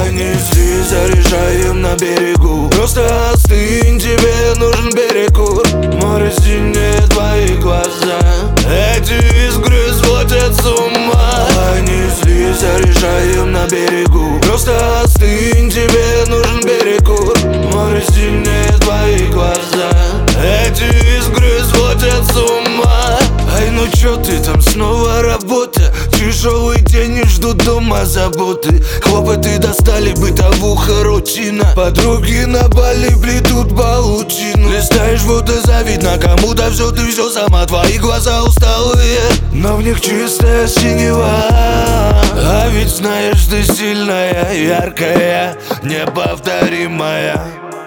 не зли, заряжаем на берегу. Просто остынь, тебе нужен перекур. Море синее, твои глаза, эти искры сводят с ума. Не зли, заряжаем на берегу. Просто остынь, тебе нужен перекур. Море синее, твои глаза, эти искры сводят с ума. Ай, ну чё ты там, снова работа? Тяжелый день и ждут дома заботы. Хлопоты достали, бытовуха, рутина. Подруги на Бали плетут паутину. Листаешь, будто завидно кому-то все, ты все сама. Твои глаза усталые, но в них чистая синева. А ведь знаешь, ты сильная, яркая, неповторимая.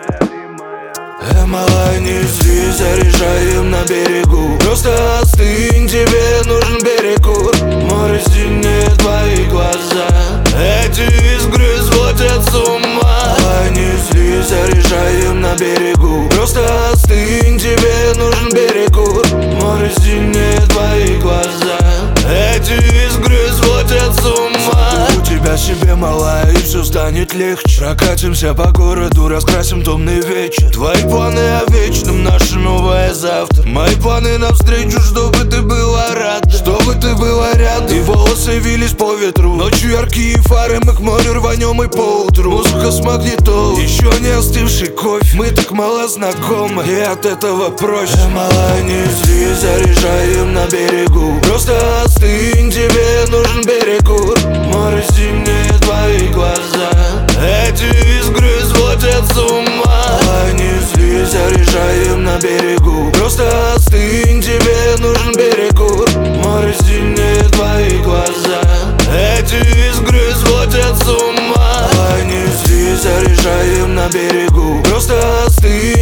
Мала, не зли, заряжаем на берегу. Просто остынь, тебе нужен перекур. Море синее, твои глаза, эти искры сводят с ума. Не зли, заряжаем на берегу. Просто остынь, тебе нужен перекур. Море синее, твои глаза, эти искры сводят с ума. У тебя себе, малая, и все станет легче. Прокатимся по городу, раскрасим томный вечер. Твои планы о вечном, наше новое завтра. Мои планы навстречу, чтобы ты была рада, чтобы ты была рядом. И волосы вились по ветру. Ночью яркие фары, мы к морю рванем и поутру. Музыка с магнитол, еще не остывший кофе. Мы так мало знакомы, и от этого проще. Мала, не зли, заряжаем на берегу. Просто остынь, тебе нужен перекур. Море синее, твои глаза, эти искры сводят с ума. Не зли, заряжаем на берегу. Просто остынь, тебе нужен перекур. Море синее, твои глаза, эти искры сводят с ума. Не зли, заряжаем на берегу. Просто остынь.